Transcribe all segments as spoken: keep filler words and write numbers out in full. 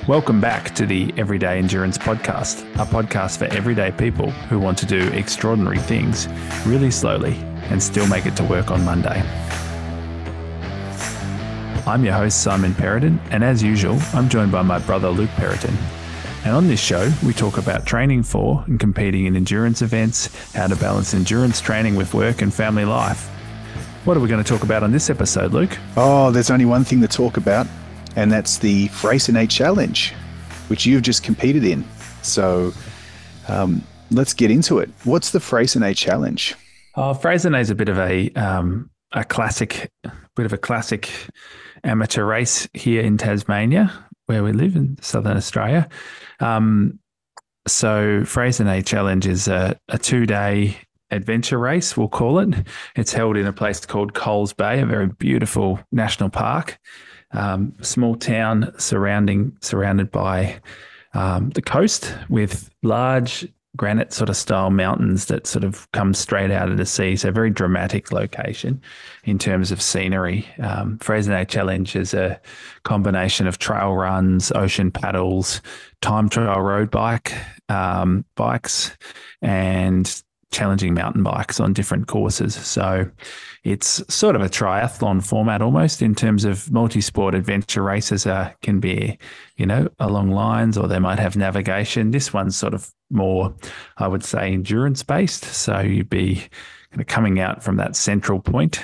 Welcome back to the Everyday Endurance Podcast, a podcast for everyday people who want to do extraordinary things really slowly and still make it to work on Monday. I'm your host, Simon Perrotin, and as usual, I'm joined by my brother, Luke Perrotin. And on this show, we talk about training for and competing in endurance events, how to balance endurance training with work and family life. What are we going to talk about on this episode, Luke? Oh, there's only one thing to talk about, and that's the Freycinet Challenge, which you've just competed in. So um, let's get into it. What's the Freycinet Challenge? Oh, Freycinet is a bit of a um, a classic, bit of a classic amateur race here in Tasmania, where we live in southern Australia. Um, so Freycinet Challenge is a, a two-day adventure race, we'll call it. It's held in a place called Coles Bay, a very beautiful national park. Um, small town surrounding surrounded by um, the coast with large granite sort of style mountains that sort of come straight out of the sea. So a very dramatic location in terms of scenery. Um, Freycinet Challenge is a combination of trail runs, ocean paddles, time trial road bike, um, bikes, and challenging mountain bikes on different courses. So it's sort of a triathlon format almost in terms of multi-sport adventure races uh, can be, you know, along lines, or they might have navigation. This one's sort of more, I would say, endurance based. So you'd be kind of coming out from that central point,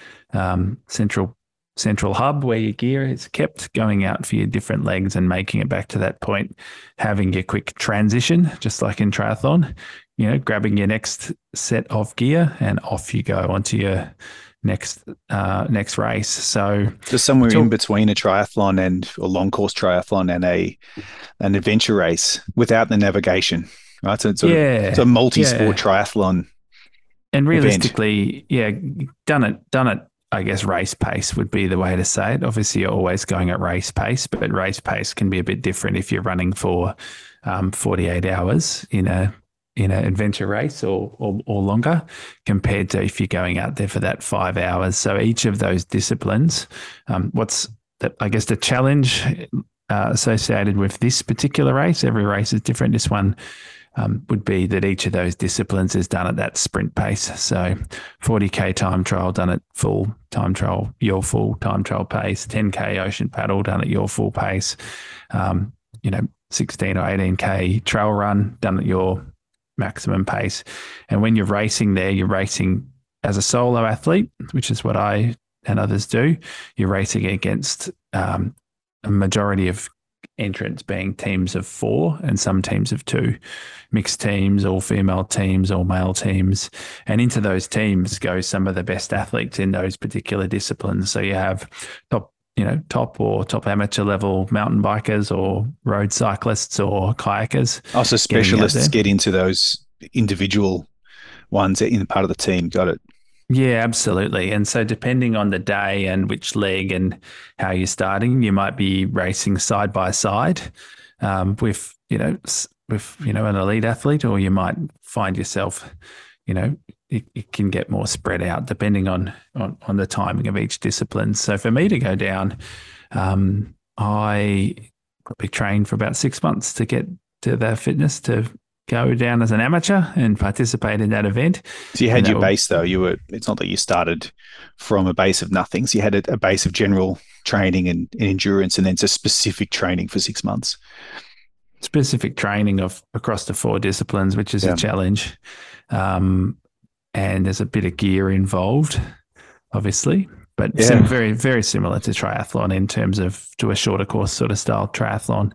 um, central central hub where your gear is kept, going out for your different legs and making it back to that point, having your quick transition, just like in triathlon, you know, grabbing your next set of gear and off you go onto your next uh, next race. So just somewhere in between a triathlon and a long course triathlon and a an adventure race without the navigation, right? So it's a, yeah, it's a multi-sport yeah. triathlon. And realistically, event. yeah, done it, done it. I guess race pace would be the way to say it. Obviously, you're always going at race pace, but race pace can be a bit different if you're running for um, forty-eight hours in a in an adventure race or, or or longer compared to if you're going out there for that five hours. So each of those disciplines, um, what's the, I guess the challenge uh, associated with this particular race, every race is different. This one um, would be that each of those disciplines is done at that sprint pace. So forty K time trial done at full time trial, your full time trial pace, ten K ocean paddle done at your full pace, um, you know, sixteen or eighteen K trail run done at your maximum pace. And when you're racing there, you're racing as a solo athlete, which is what I and others do. You're racing against um, a majority of entrants being teams of four and some teams of two, mixed teams, all female teams, all male teams. And into those teams go some of the best athletes in those particular disciplines. So you have top you know, top or top amateur level mountain bikers or road cyclists or kayakers. Also, specialists get into those individual ones in part of the team. Got it. Yeah, absolutely. And so depending on the day and which leg and how you're starting, you might be racing side by side um, with, you know, with, you know, an elite athlete, or you might find yourself, you know, It, it can get more spread out depending on, on on the timing of each discipline. So for me to go down, um, I probably trained for about six months to get to the fitness to go down as an amateur and participate in that event. So you had your base though. You were. It's not that you started from a base of nothing. So you had a, a base of general training and, and endurance, and then just specific training for six months. Specific training of across the four disciplines, which is yeah. a challenge. Um, And there's a bit of gear involved, obviously, but yeah. sim- very, very similar to triathlon in terms of to a shorter course sort of style triathlon,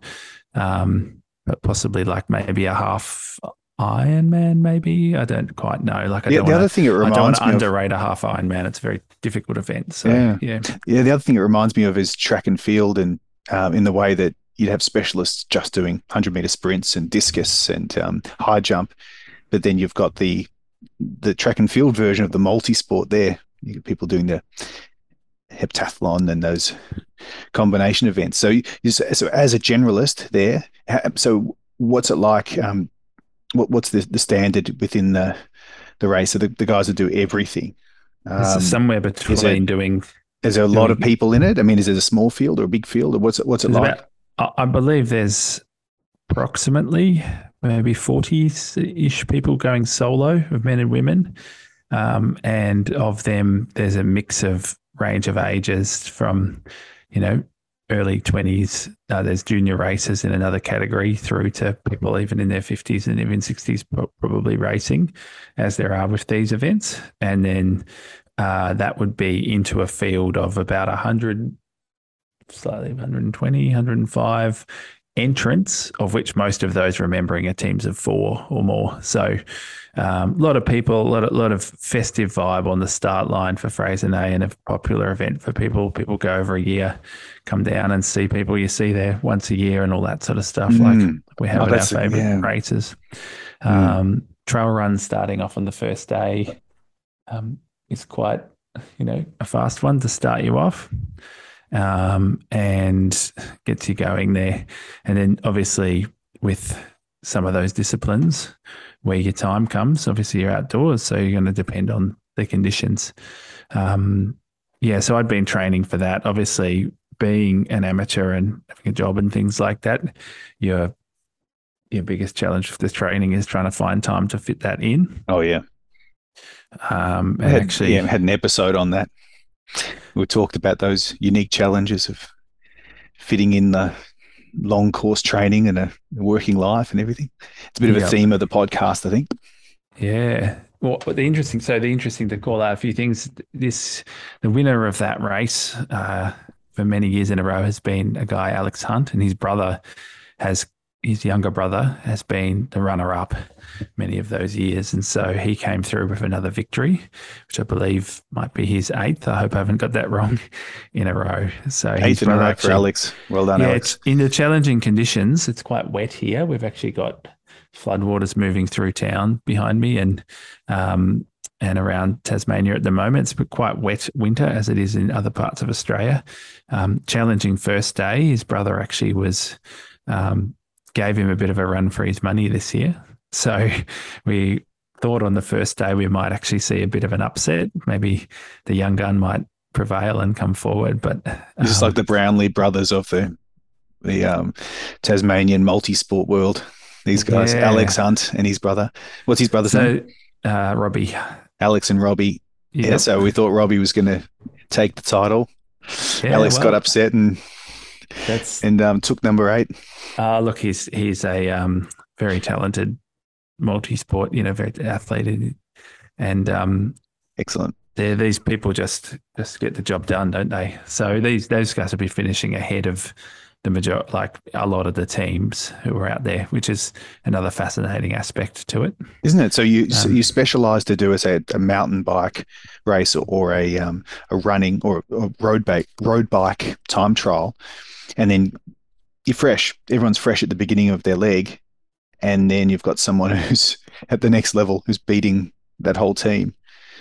um, but possibly like maybe a half Ironman, maybe. I don't quite know. Like I yeah, don't the wanna, other thing it reminds I don't want to me underrate of, a half Ironman. It's a very difficult event. So yeah. yeah, yeah. The other thing it reminds me of is track and field, and um, in the way that you'd have specialists just doing one hundred meter sprints and discus and um, high jump, but then you've got the the track and field version of the multi-sport there. You get people doing the heptathlon and those combination events. So, you, so as a generalist there, so what's it like? Um, what, what's the, the standard within the the race? So the, the guys that do everything. Um, somewhere between is it, doing. Is there a lot doing, of people in it? I mean, is it a small field or a big field, or what's it, what's it like? About, I, I believe there's approximately maybe forty-ish people going solo of men and women. Um, and of them, there's a mix of range of ages from, you know, early twenties. Uh, there's junior racers in another category through to people even in their fifties and even sixties probably racing, as there are with these events. And then uh, that would be into a field of about one hundred, slightly one hundred twenty, one hundred five entrants, of which most of those, remembering, are teams of four or more. So um, a lot of people, a lot of, lot of festive vibe on the start line for Fraser Nay, and a popular event for people. People go over a year, come down and see people you see there once a year and all that sort of stuff. Mm. Like we have Oh, at our that's a- favourite yeah. races. Mm. Um, Trail run starting off on the first day um, is quite, you know, a fast one to start you off. Um, and gets you going there. And then obviously with some of those disciplines where your time comes, obviously you're outdoors, so you're going to depend on the conditions. Um, yeah, so I'd been training for that. Obviously, being an amateur and having a job and things like that, your your biggest challenge with this training is trying to find time to fit that in. Oh yeah. Um, We and had, actually, yeah, we had an episode on that. We talked about those unique challenges of fitting in the long course training and a working life and everything. It's a bit of a Yep. theme of the podcast, I think. Yeah. Well, but the interesting, so the interesting to call out a few things. This, the winner of that race uh, for many years in a row has been a guy, Alex Hunt, and his brother has, his younger brother has been the runner up many of those years. And so he came through with another victory, which I believe might be his eighth. I hope I haven't got that wrong, in a row. So his Eighth in a brother row for actually, Alex. Well done, yeah, Alex. it's in the challenging conditions. It's quite wet here. We've actually got floodwaters moving through town behind me and um, and around Tasmania at the moment. It's quite wet winter, as it is in other parts of Australia. Um, challenging first day. His brother actually was um, gave him a bit of a run for his money this year. So we thought on the first day we might actually see a bit of an upset. Maybe the young gun might prevail and come forward, but um, Just like the Brownlee brothers of the the um, Tasmanian multi-sport world. These guys, Yeah. Alex Hunt and his brother. What's his brother's name? so uh, Robbie. Alex and Robbie. Yeah, Yep. so we thought Robbie was going to take the title. Yeah, Alex well, got upset and That's and um, took number eight. uh, look, he's he's a um, very talented multi-sport, you know, very athlete, and um, Excellent. they're, these people just just get the job done, don't they? So these those guys will be finishing ahead of the major, like a lot of the teams who are out there, which is another fascinating aspect to it. Isn't it? So you so Um, you specialize to do, say, a mountain bike race or, or a um, a running or, or road bike road bike time trial, and then you're fresh. Everyone's fresh at the beginning of their leg, and then you've got someone who's at the next level who's beating that whole team.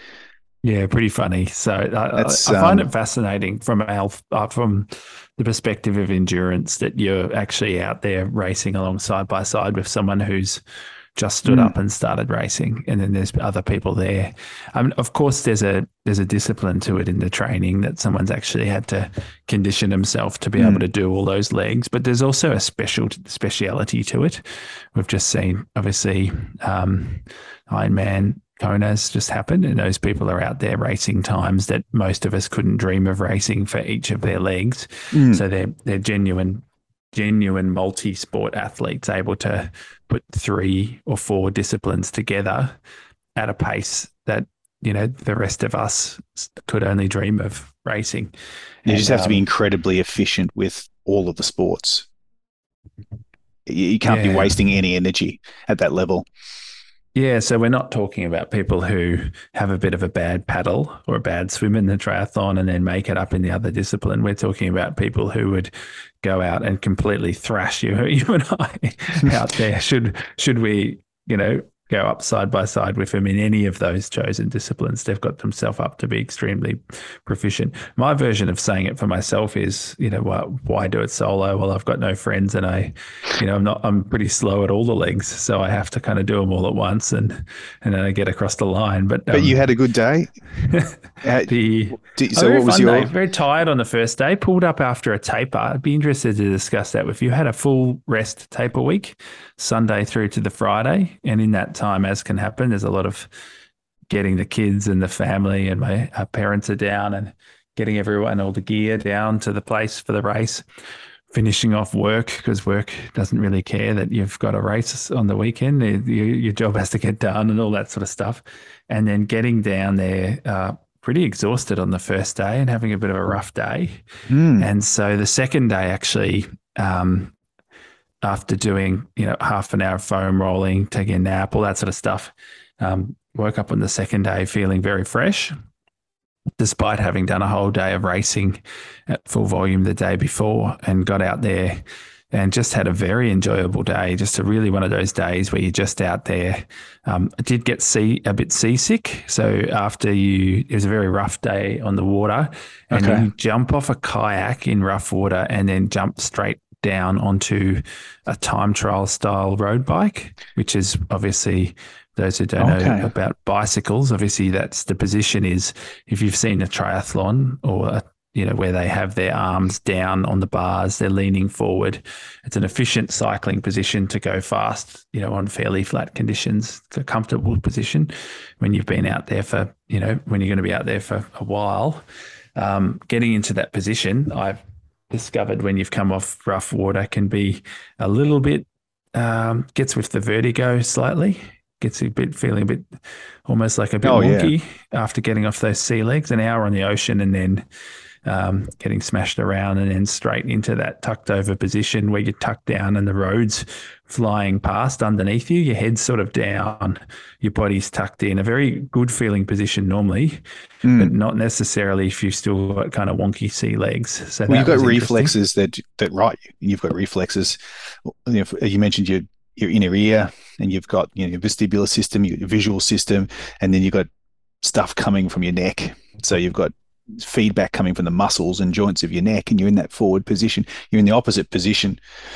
Yeah, pretty funny. So I, That's, I find um, it fascinating from our, uh, from the perspective of endurance that you're actually out there racing along side by side with someone who's just stood Mm. up and started racing, and then there's other people there. I mean, of course, there's a there's a discipline to it in the training that someone's actually had to condition himself to be Mm. able to do all those legs. But there's also a special speciality to it. We've just seen, obviously, um, Ironman Kona's just happened, and those people are out there racing times that most of us couldn't dream of racing for each of their legs. Mm. So they're they're genuine, genuine multi-sport athletes able to put three or four disciplines together at a pace that, you know, the rest of us could only dream of racing. You And, just have to be um, incredibly efficient with all of the sports. You, you can't be Yeah. wasting any energy at that level. Yeah, so we're not talking about people who have a bit of a bad paddle or a bad swim in the triathlon and then make it up in the other discipline. We're talking about people who would go out and completely thrash you, you and I out there. Should should we, you know, go up side by side with them in any of those chosen disciplines. They've got themselves up to be extremely proficient. My version of saying it for myself is, you know, why, why do it solo? Well, I've got no friends, and I, you know, I'm not, I'm pretty slow at all the legs, so I have to kind of do them all at once, and and then I get across the line. But um, but you had a good day. the Did, so what was your day. Very tired on the first day, pulled up after a taper. I'd be interested to discuss that with you. Had a full rest taper week, Sunday through to the Friday, and in that time, as can happen, there's a lot of getting the kids and the family, and my our parents are down, and getting everyone, all the gear down to the place for the race, finishing off work, because work doesn't really care that you've got a race on the weekend. Your, your job has to get done and all that sort of stuff. And then getting down there, uh, pretty exhausted on the first day and having a bit of a rough day. Mm. And so the second day, actually, um, after doing, you know, half an hour of foam rolling, taking a nap, all that sort of stuff, um, woke up on the second day feeling very fresh, despite having done a whole day of racing at full volume the day before, and got out there and just had a very enjoyable day. Just a really one of those days where you're just out there. Um, I did get sea, a bit seasick. So after you, it was a very rough day on the water, and Okay. you jump off a kayak in rough water and then jump straight down onto a time trial style road bike, which is obviously, those who don't Okay. know about bicycles, obviously that's the position is, if you've seen a triathlon or, a, you know, where they have their arms down on the bars, they're leaning forward. It's an efficient cycling position to go fast, you know, on fairly flat conditions. It's a comfortable position when you've been out there for, you know, when you're going to be out there for a while. Um, getting into that position, I've discovered when you've come off rough water can be a little bit, um, gets with the vertigo slightly. Gets a bit feeling a bit almost like a bit Oh, yeah. wonky after getting off those sea legs, an hour on the ocean, and then um, getting smashed around, and then straight into that tucked over position where you're tucked down and the road's flying past underneath you. Your head's sort of down, your body's tucked in, a very good feeling position normally, Mm. but not necessarily if you've still got kind of wonky sea legs. So Well, that you've got was interesting. reflexes that that right. You've got reflexes. You know, you mentioned your your inner ear, and you've got, you know, your vestibular system, your visual system, and then you've got stuff coming from your neck. So you've got feedback coming from the muscles and joints of your neck, and you're in that forward position. You're in the opposite position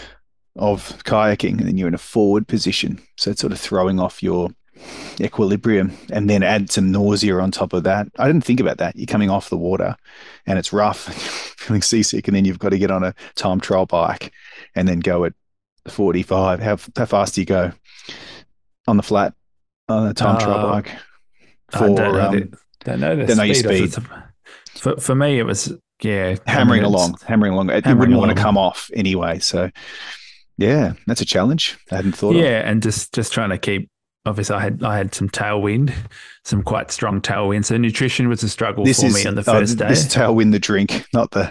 of kayaking, and then you're in a forward position. So it's sort of throwing off your equilibrium, and then add some nausea on top of that. I didn't think about that. You're coming off the water and it's rough, feeling seasick, and then you've got to get on a time trial bike and then go at forty-five. How, how fast do you go on the flat on a time trial Uh, bike? I don't know, um, the, don't know the don't know your speed. of speed. it. For, for me, it was, yeah. I hammering mean, it's- along, hammering along. You hammering wouldn't want to along. come off anyway. So, yeah, that's a challenge I hadn't thought of. Yeah, and just just trying to keep. Obviously, I had I had some tailwind, some quite strong tailwind. So nutrition was a struggle This for is me on the oh, first day. this is tailwind the drink, not the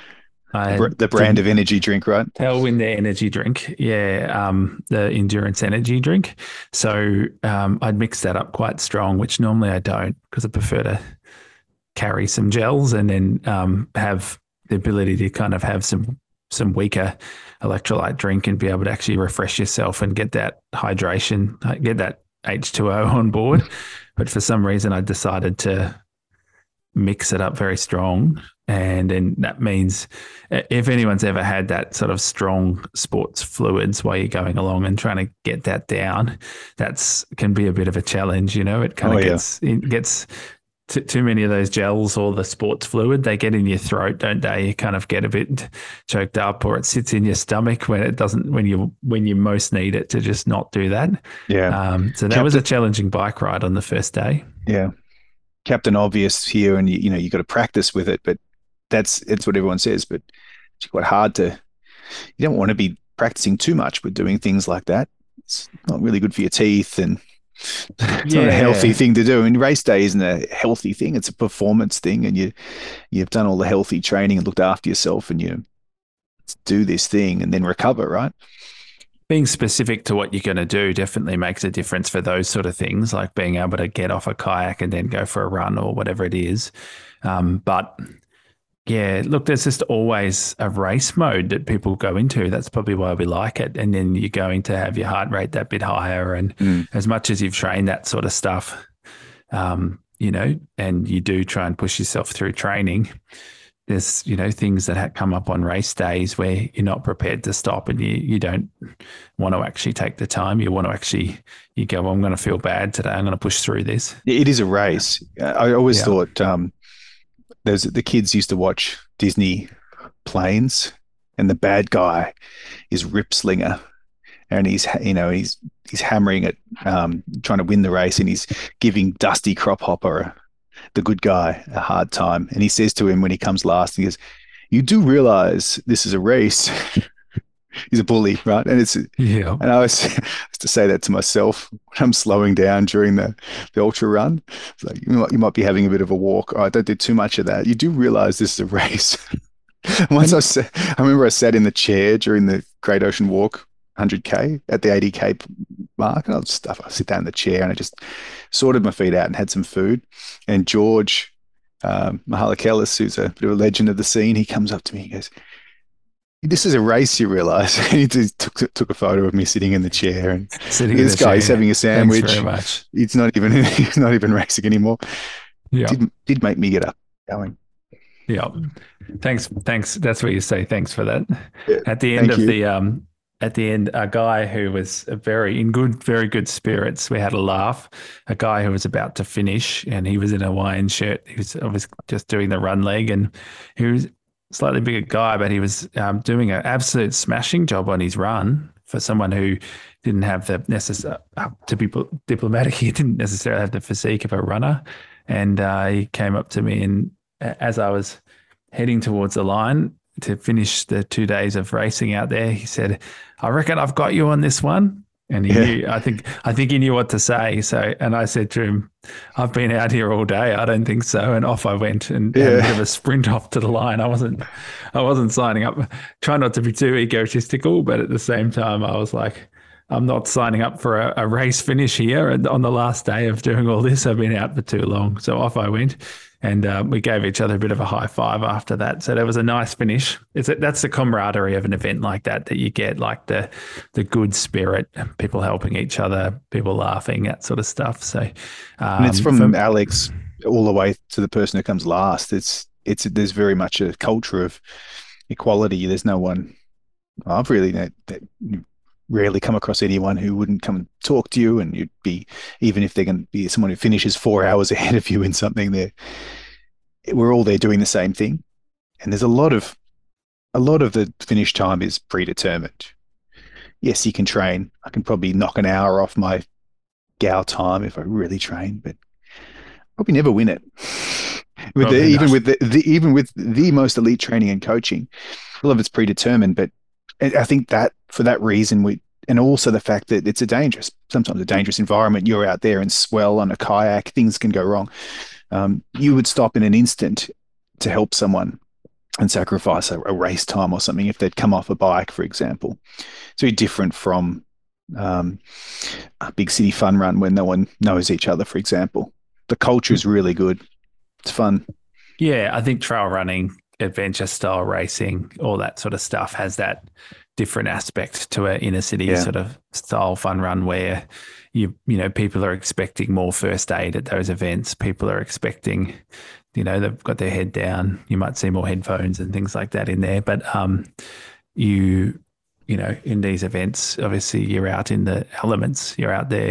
I br- had the brand some of energy drink, right? Tailwind, the energy drink, yeah, um, the endurance energy drink. So um, I'd mix that up quite strong, which normally I don't, because I prefer to carry some gels and then um, have the ability to kind of have some some weaker electrolyte drink and be able to actually refresh yourself and get that hydration, uh, get that H two O on board. But for some reason, I decided to mix it up very strong. And then that means if anyone's ever had that sort of strong sports fluids while you're going along and trying to get that down, that's can be a bit of a challenge. You know, it kind Oh, of yeah. gets it gets t- too many of those gels or the sports fluid. They get in your throat, don't they? You kind of get a bit choked up, or it sits in your stomach when it doesn't. When you when you most need it to just not do that. Yeah, Um, so that Captain- was a challenging bike ride on the first day. yeah. Captain Obvious here, and you, you know you got to practice with it, but that's it's what everyone says. But it's quite hard to. You don't want to be practicing too much with doing things like that. It's not really good for your teeth, and it's not a healthy Yeah. thing to do. I mean, race day isn't a healthy thing; it's a performance thing, and you you've done all the healthy training and looked after yourself, and you do this thing and then recover, right? Being specific to what you're going to do definitely makes a difference for those sort of things, like being able to get off a kayak and then go for a run or whatever it is. Um, but Yeah, look, there's just always a race mode that people go into. That's probably why we like it. And then you're going to have your heart rate that bit higher. And Mm. as much as you've trained that sort of stuff, um, you know, and you do try and push yourself through training, there's, you know, things that ha- come up on race days where you're not prepared to stop and you, you don't want to actually take the time. You want to actually, you go, well, I'm going to feel bad today. I'm going to push through this. It is a race. I always Yeah. thought um, there's the kids used to watch Disney planes, and the bad guy is Rip Slinger, and he's you know he's he's hammering it, um, trying to win the race, and he's giving Dusty Crophopper, the good guy, a hard time. And he says to him when he comes last, he goes, "You do realize this is a race." He's a bully, right? And it's Yeah. and I was used to say that to myself when I'm slowing down during the, the ultra run. It's like you might, you might be having a bit of a walk. Oh, don't do too much of that. You do realize this is a race. Once I sat, I remember I sat in the chair during the Great Ocean Walk one hundred K at the eighty K mark, and I'll stuff. I sit down in the chair and I just sorted my feet out and had some food. And George um, Mahalakelis, who's a bit of a legend of the scene, he comes up to me. He goes, "This is a race, you realize?" He just took took a photo of me sitting in the chair, and Sitting this in the guy is chair. having a sandwich. Thanks very much. It's not even he's not even racing anymore. Yeah. Did did make me get up going. Yeah. Thanks. Thanks. That's what you say. Thanks for that. Yeah, At the end thank of you. the um at the end, a guy who was a very in good, very good spirits. We had a laugh. A guy who was about to finish, and he was in a Hawaiian shirt. He was obviously just doing the run leg, and he was a slightly bigger guy, but he was um, doing an absolute smashing job on his run for someone who didn't have the necessary. Uh, to be diplomatic, he didn't necessarily have the physique of a runner, and uh, he came up to me, and as I was heading towards the line to finish the two days of racing out there, he said, "I reckon I've got you on this one." And he Yeah. knew, I think, I think he knew what to say. So, and I said to him, "I've been out here all day. I don't think so." And off I went and had a Yeah. bit of a sprint off to the line. I wasn't, I wasn't signing up. Try not to be too egotistical, but at the same time, I was like, I'm not signing up for a, a race finish here. And on the last day of doing all this, I've been out for too long. So off I went. And uh, we gave each other a bit of a high five after that. So there was a nice finish. It's a, that's the camaraderie of an event like that that you get, like the the good spirit, people helping each other, people laughing, that sort of stuff. So, um, And it's from for, Alex all the way to the person who comes last. It's it's there's very much a culture of equality. There's no one. I've really that, that rarely come across anyone who wouldn't come and talk to you, and you'd be, even if they're going to be someone who finishes four hours ahead of you in something, there we're all there doing the same thing. And there's a lot of a lot of the finish time is predetermined. Yes, you can train. I can probably knock an hour off my Gao time if I really train, but probably never win it. With the, even with the, the even with the most elite training and coaching, a lot of it's predetermined. But I think that for that reason, we and also the fact that it's a dangerous, sometimes a dangerous environment. You're out there in swell on a kayak, things can go wrong. Um, you would stop in an instant to help someone and sacrifice a, a race time or something if they'd come off a bike, for example. It's very different from um, a big city fun run when no one knows each other, for example. The culture is really good. It's fun. Yeah, I think trail running, adventure style racing, all that sort of stuff has that different aspect to an inner city Yeah. sort of style fun run where you you know people are expecting more first aid at those events. People are expecting, you know, they've got their head down. You might see more headphones and things like that in there, but um, you you know in these events, obviously you're out in the elements. You're out there.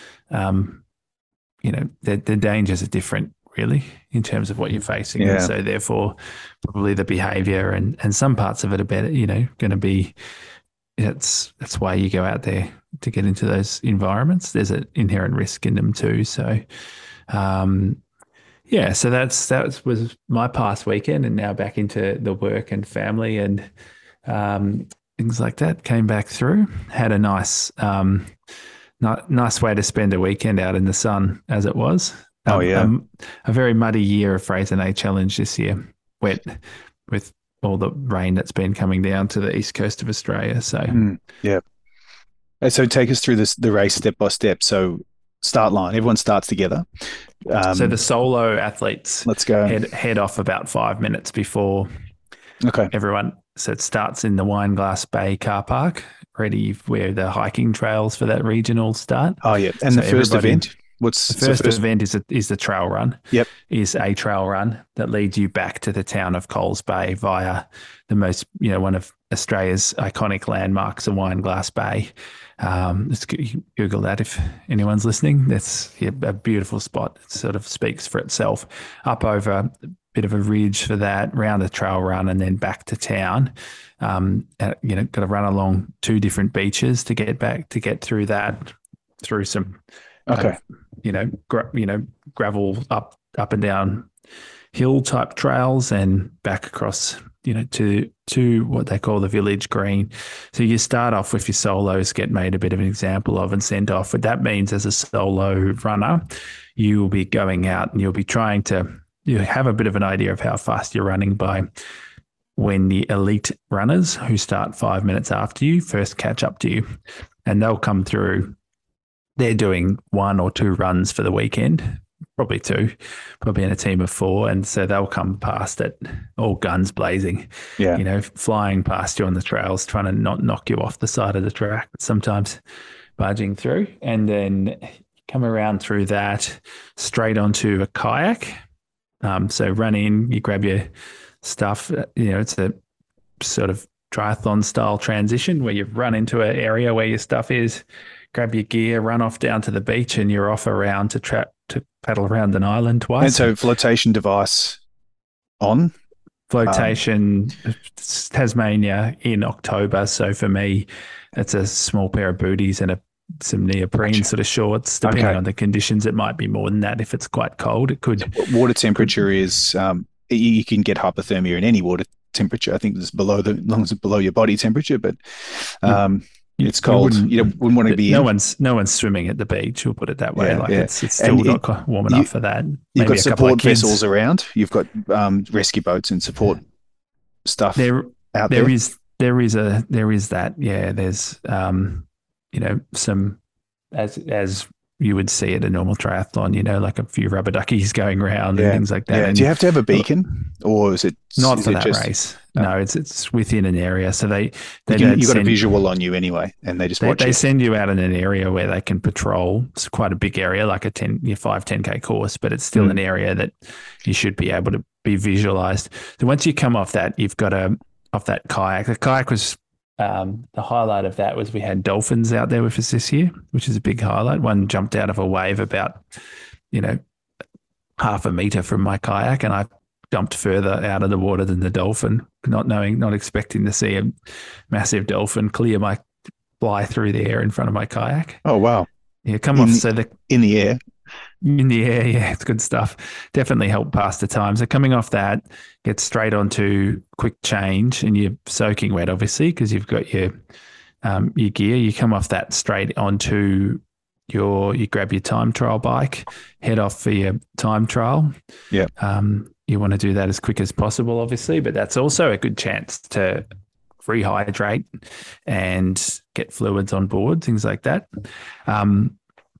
Um, you know, the, the dangers are different, really, in terms of what you're facing. Yeah. And so therefore probably the behavior and, and some parts of it are better, you know, going to be, that's, that's why you go out there to get into those environments. There's an inherent risk in them too. So, um, yeah, so that's, that was my past weekend, and now back into the work and family and, um, things like that. Came back through, had a nice, um, not, nice way to spend a weekend out in the sun as it was. Oh, Um, yeah. um, a very muddy year of Fraser Nay Challenge this year, wet with all the rain that's been coming down to the east coast of Australia. So, Mm, yeah. And so take us through this the race step by step. So start line. Everyone starts together. Um, so the solo athletes let's go. head head off about five minutes before Okay. everyone. So it starts in the Wineglass Bay car park, ready where the hiking trails for that region all start. Oh yeah, and so the first event. What's the first, first event is a, is the trail run. Yep. Is a trail run that leads you back to the town of Coles Bay via the most, you know, one of Australia's iconic landmarks, the Wineglass Bay. Um, let's Google that if anyone's listening. That's yeah, a beautiful spot. It sort of speaks for itself. Up over a bit of a ridge for that, round the trail run, and then back to town. Um, you know, got to run along two different beaches to get back to get through that, through some. Okay. Uh, you know, gra- you know, gravel up, up and down hill type trails and back across, you know, to, to what they call the village green. So you start off with your solos, get made a bit of an example of and sent off. What that means as a solo runner, you will be going out and you'll be trying to, you have a bit of an idea of how fast you're running by when the elite runners who start five minutes after you first catch up to you, and they'll come through. They're doing one or two runs for the weekend, probably two, probably in a team of four. And so they'll come past it all guns blazing, yeah. you know, flying past you on the trails, trying to not knock you off the side of the track, but sometimes barging through. And then come around through that straight onto a kayak. Um, so run in, you grab your stuff, you know, it's a sort of triathlon style transition where you run into an area where your stuff is, grab your gear, run off down to the beach, and you're off around to tra- to paddle around an island twice. And so flotation device on? Flotation, um, Tasmania in October. So for me, it's a small pair of booties and a some neoprene gotcha. sort of shorts. Depending okay. on the conditions, it might be more than that. If it's quite cold, it could. Water temperature could, is, um, you can get hypothermia in any water temperature. I think it's below the, as long as it's below your body temperature, but um, it's cold. You, you know, wouldn't want to be no in. one's no one's swimming at the beach. We'll put it that way. Yeah, like yeah. it's it's still and not it, warm enough you, for that. Maybe you've got support vessels kids. around. You've got um, rescue boats and support stuff there, out there. There is there is a there is that. Yeah, there's um, you know, some as as you would see at a normal triathlon, you know, like a few rubber duckies going around yeah. and things like that. Yeah. And do you have to have a beacon, or is it not is for it that just, race? No. no, it's it's within an area. So they they you, don't you've got send, a visual on you anyway, and they just they, watch they you. send you out in an area where they can patrol. It's quite a big area, like a ten, your five, ten K course, but it's still mm. an area that you should be able to be visualized. So once you come off that, you've got a off that kayak. The kayak was um, the highlight of that was we had dolphins out there with us this year, which is a big highlight. One jumped out of a wave about, you know, half a meter from my kayak, and I jumped further out of the water than the dolphin, not knowing, not expecting to see a massive dolphin clear my fly through the air in front of my kayak. Oh, wow. Yeah, come in, off. So the in the air. In the air, yeah, it's good stuff. Definitely helped pass the time. So coming off that, get straight onto quick change, and you're soaking wet, obviously, because you've got your um, your gear. You come off that straight onto your, you grab your time trial bike, head off for your time trial. Yeah. Um, you want to do that as quick as possible, obviously, but that's also a good chance to rehydrate and get fluids on board, things like that. Um,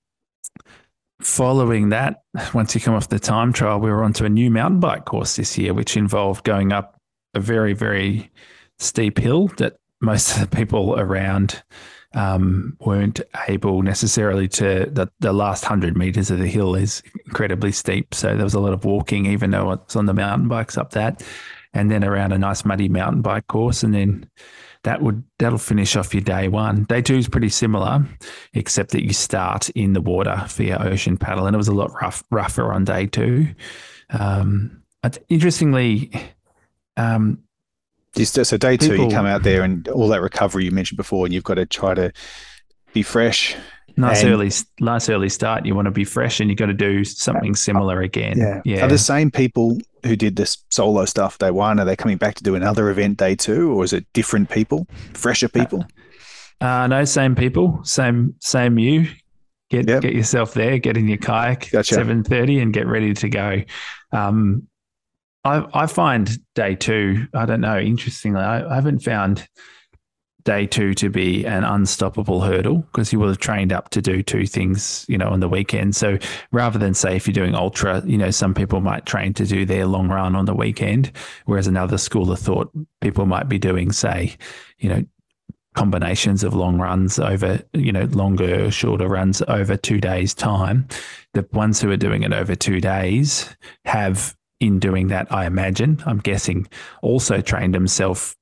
Following that, once you come off the time trial, we were onto a new mountain bike course this year, which involved going up a very, very steep hill that most of the people around um, weren't able necessarily to. The, the last hundred meters of the hill is incredibly steep. So there was a lot of walking, even though it's on the mountain bikes up that, and then around a nice muddy mountain bike course. And then that would, that'll finish off your day one. Day two is pretty similar, except that you start in the water for your ocean paddle. And it was a lot rough, rougher on day two. Um, interestingly, um, so day two, people, you come out there and all that recovery you mentioned before, and you've got to try to be fresh. Nice and, early, nice early start. You want to be fresh, and you got to do something similar again. Yeah. yeah. Are the same people who did this solo stuff day one, are they coming back to do another event day two, or is it different people, fresher people? Uh, uh, no, same people, same same you. Get yep. get yourself there, get in your kayak at gotcha. seven thirty, and get ready to go. Um, I I find day two, I don't know, interestingly, I, I haven't found day two to be an unstoppable hurdle because you will have trained up to do two things, you know, on the weekend. So rather than say if you're doing ultra, you know, some people might train to do their long run on the weekend, whereas another school of thought, people might be doing, say, you know, combinations of long runs over, you know, longer or shorter runs over two days' time. The ones who are doing it over two days have, in doing that, I imagine, I'm guessing, also trained themselves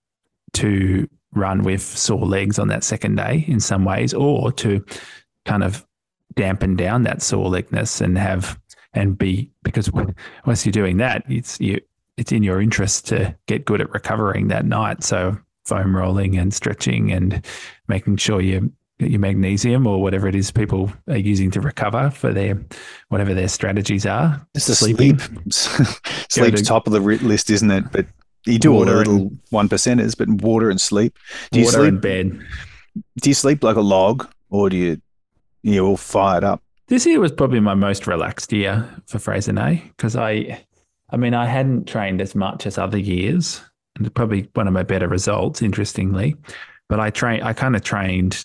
to run with sore legs on that second day in some ways, or to kind of dampen down that sore legness and have and be, because once you're doing that, it's you it's in your interest to get good at recovering that night. So foam rolling and stretching and making sure you your magnesium or whatever it is people are using to recover for their whatever their strategies are. It's the sleep. Sleep's top of the list, isn't it? But you do all the little one percenters, but water and sleep. Do you water sleep in bed? Do you sleep like a log, or do you you all fired up? This year was probably my most relaxed year for Freycinet because I, I mean, I hadn't trained as much as other years, and probably one of my better results, interestingly. But I train, I kind of trained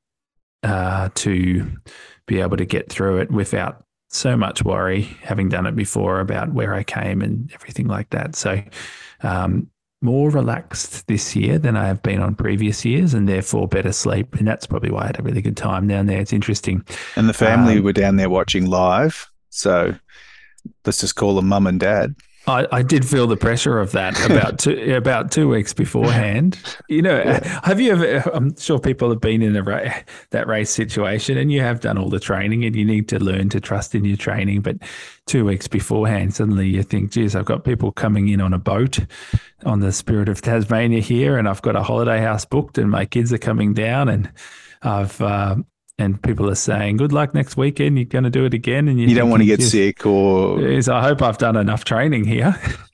uh, to be able to get through it without so much worry, having done it before, about where I came and everything like that. So um, more relaxed this year than I have been on previous years, and therefore better sleep. And that's probably why I had a really good time down there. It's interesting. And the family um, were down there watching live. So let's just call them mum and dad. I, I did feel the pressure of that about two about two weeks beforehand. You know, yeah. Have you ever? I'm sure people have been in a ra- that race situation, and you have done all the training, and you need to learn to trust in your training. But two weeks beforehand, suddenly you think, "Geez, I've got people coming in on a boat on the Spirit of Tasmania here, and I've got a holiday house booked, and my kids are coming down, and I've." Uh, And people are saying, good luck next weekend. You're going to do it again. And you, you don't want to get sick or... Is, I hope I've done enough training here.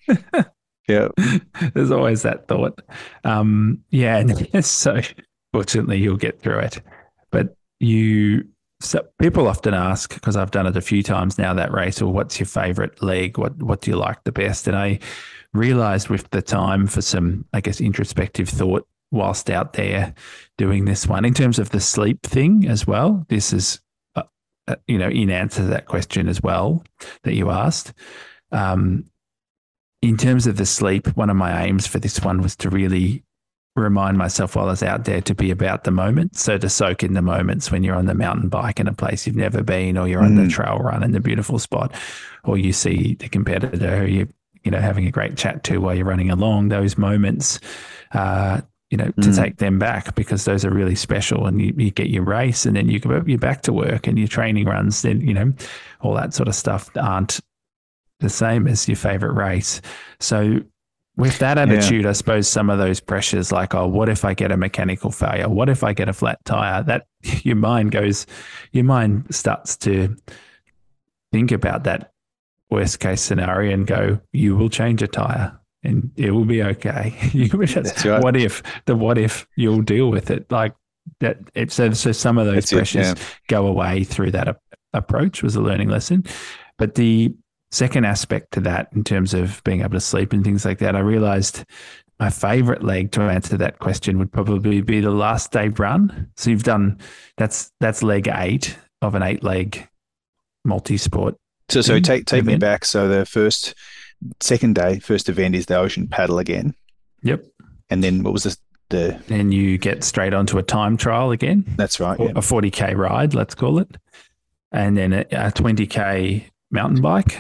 Yeah. There's always that thought. Um, yeah. And so fortunately you'll get through it. But you... So people often ask, because I've done it a few times now, that race, or what's your favorite leg? What, what do you like the best? And I realized with the time for some, I guess, introspective thought whilst out there doing this one, in terms of the sleep thing as well, this is, uh, uh, you know, in answer to that question as well that you asked. Um, in terms of the sleep, one of my aims for this one was to really remind myself while I was out there to be about the moment. So to soak in the moments when you're on the mountain bike in a place you've never been, or you're mm. on the trail run in the beautiful spot, or you see the competitor who you, you know, having a great chat to while you're running along, those moments, uh, you know, to mm. take them back, because those are really special. And you, you get your race, and then you go, you're back to work, and your training runs, then, you know, all that sort of stuff aren't the same as your favorite race. So with that attitude, yeah. I suppose some of those pressures, like, oh, what if I get a mechanical failure? What if I get a flat tire? That your mind goes, your mind starts to think about that worst case scenario and go, you will change a tire. And it will be okay. You just, right. What if the what if you'll deal with it like that? It, so, so some of those That's pressures it, yeah. go away through that a, approach was a learning lesson. But the second aspect to that, in terms of being able to sleep and things like that, I realized my favorite leg to answer that question would probably be the last day run. So you've done that's that's leg eight of an eight leg multi-sport. So so take take event. me back. So the first. Second day, first event is the ocean paddle again. Yep. And then what was this, the... Then you get straight onto a time trial again. That's right. Yeah. A forty K ride, let's call it. And then a, a twenty K mountain bike.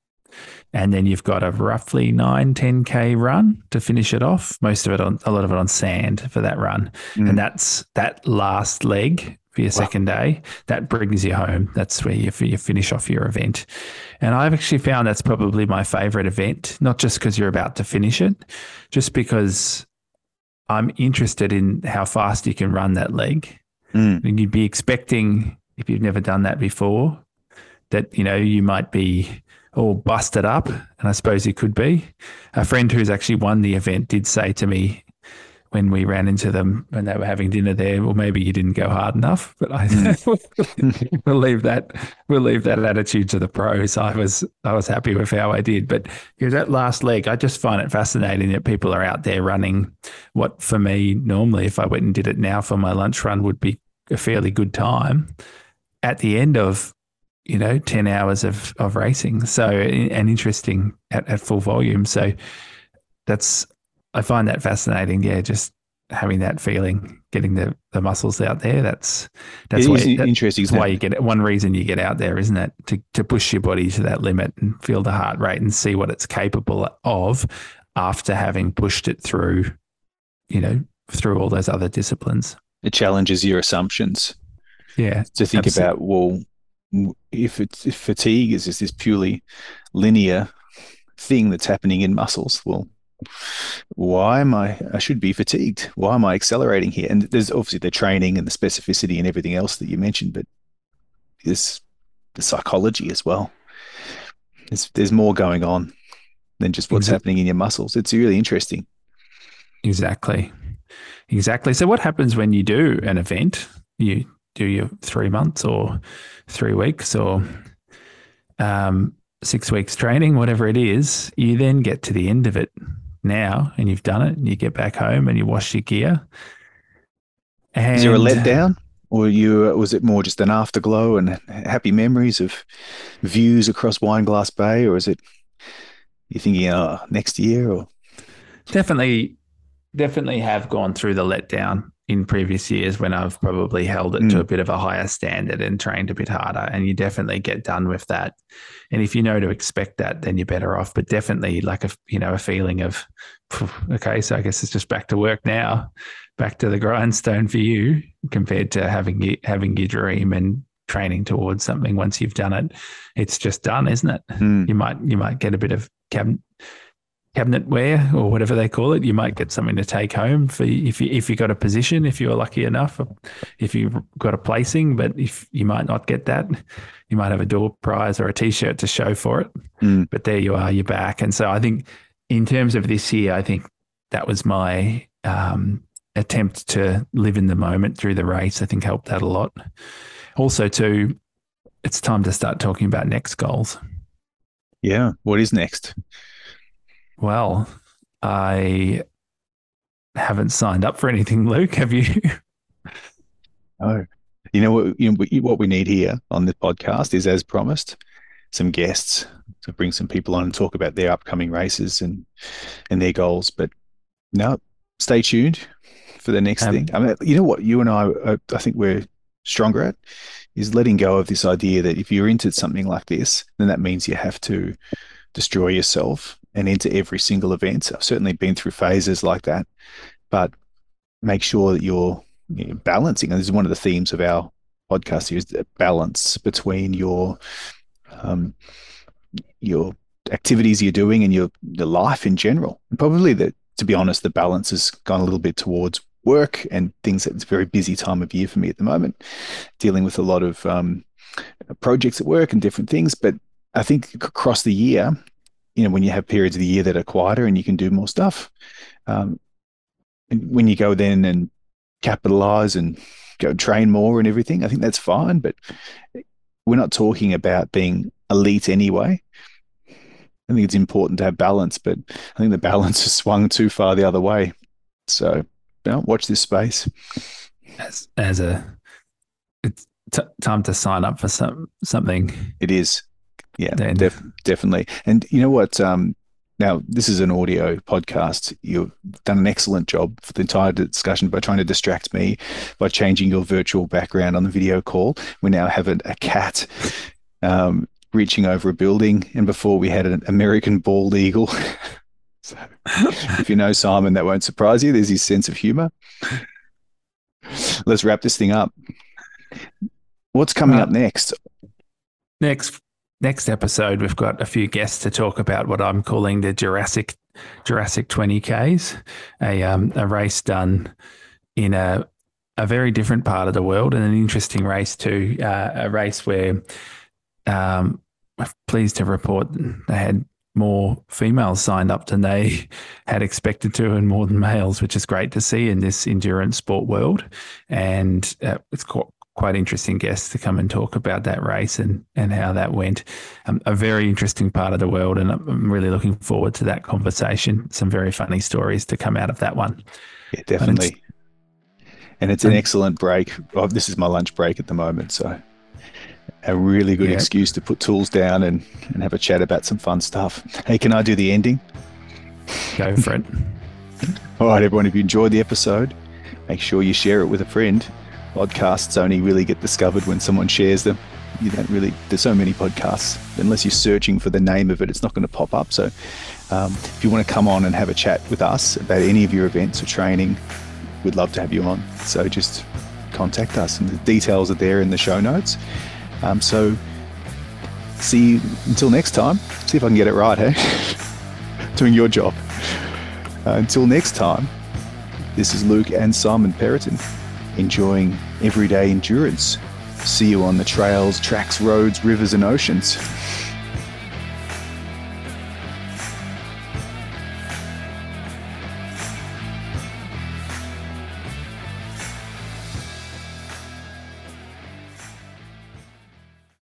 And then you've got a roughly nine, ten K run to finish it off. Most of it on, a lot of it on sand for that run. Mm. And that's that last leg for your wow. second day. That brings you home. That's where you, you finish off your event. And I've actually found that's probably my favorite event, not just because you're about to finish it, just because I'm interested in how fast you can run that leg. Mm. And you'd be expecting, if you've never done that before, that, you know, you might be all busted up. And I suppose you could be. A friend who's actually won the event did say to me, when we ran into them when they were having dinner there. Well, maybe you didn't go hard enough, but I Mm. we'll leave that we'll leave that attitude to the pros. I was I was happy with how I did, but you know, that last leg, I just find it fascinating that people are out there running what for me normally, if I went and did it now for my lunch run, would be a fairly good time at the end of you know ten hours of of racing. So and interesting at, at full volume. So that's I find that fascinating. Yeah, just having that feeling, getting the, the muscles out there. That's that's It why is that's interesting, isn't why it? you get it. One reason you get out there, isn't it? To to push your body to that limit and feel the heart rate and see what it's capable of after having pushed it through, you know, through all those other disciplines. It challenges your assumptions Yeah, to think absolutely. about, well, if it's if fatigue is just this purely linear thing that's happening in muscles, well, why am I, I should be fatigued. Why am I accelerating here? And there's obviously the training and the specificity and everything else that you mentioned, but there's the psychology as well. There's, there's more going on than just what's Ex- happening in your muscles. It's really interesting. exactly. Exactly. So what happens when you do an event? You do your three months or three weeks or um, six weeks training, whatever it is, you then get to the end of it now and you've done it and you get back home and you wash your gear. Is there a And letdown, or you was it more just an afterglow and happy memories of views across Wineglass Bay, or is it you thinking, oh, next year? Or definitely, definitely have gone through the letdown in previous years when I've probably held it to a mm, bit of a higher standard and trained a bit harder. And you definitely get done with that. And if you know to expect that, then you're better off. But definitely like a you know a feeling of okay, so I guess it's just back to work now, back to the grindstone for you compared to having having your dream and training towards something. Once you've done it, it's just done, isn't it? mm, You might you might get a bit of cabinet cabinetware or whatever they call it. You might get something to take home for if you if you got a position, if you're lucky enough, if you've got a placing. But if you might not get that, you might have a door prize or a t-shirt to show for it. mm. But there you are, you're back. And so I think in terms of this year, I think that was my um, attempt to live in the moment through the race. I think helped that a lot. Also, too, it's time to start talking about next goals. Yeah. What is next? Well, I haven't signed up for anything, Luke. Have you? Oh, you know what? You know what we need here on this podcast is, as promised, some guests to bring some people on and talk about their upcoming races and and their goals. But no, stay tuned for the next um, thing. I mean, you know what? You and I, I, I think we're stronger at is letting go of this idea that if you're into something like this, then that means you have to destroy yourself and enter every single event. I've certainly been through phases like that, but make sure that you're, you know, balancing. And this is one of the themes of our podcast here is the balance between your um, your activities you're doing and your, your life in general. And probably that, to be honest, the balance has gone a little bit towards work and things. It's a very busy time of year for me at the moment, dealing with a lot of um, projects at work and different things. But I think across the year, you know, when you have periods of the year that are quieter and you can do more stuff, um, and when you go then and capitalize and go train more and everything, I think that's fine. But we're not talking about being elite anyway. I think it's important to have balance, but I think the balance has swung too far the other way. So, you know, watch this space. as as a it's t- time to sign up for some something. It is, yeah, Then def- definitely. And you know what? Um, now this is an audio podcast. You've done an excellent job for the entire discussion by trying to distract me by changing your virtual background on the video call. We now have a, a cat um, reaching over a building, and before we had an American bald eagle. So if you know Simon, that won't surprise you. There's his sense of humor. Let's wrap this thing up. What's coming uh, up next? next next episode, we've got a few guests to talk about what I'm calling the Jurassic Jurassic twenty Ks, a um, a race done in a a very different part of the world and an interesting race too. Uh, a race where um, I'm pleased to report they had more females signed up than they had expected to, and more than males, which is great to see in this endurance sport world. And uh, it's quite, quite interesting guests to come and talk about that race and, and how that went. Um, a very interesting part of the world, and I'm really looking forward to that conversation. Some very funny stories to come out of that one. Yeah, definitely. And it's an excellent break. Oh, this is my lunch break at the moment, so a really good yeah. excuse to put tools down and, and have a chat about some fun stuff. Hey, can I do the ending? Go for it. All right, everyone, if you enjoyed the episode, make sure you share it with a friend. Podcasts only really get discovered when someone shares them. You don't really, there's so many podcasts. Unless you're searching for the name of it, it's not going to pop up. So um, if you want to come on and have a chat with us about any of your events or training, we'd love to have you on. So just contact us, and the details are there in the show notes. Um, so see you until next time. See if I can get it right, hey? Doing your job. Uh, until next time, this is Luke and Simon Periton, enjoying everyday endurance. See you on the trails, tracks, roads, rivers, and oceans.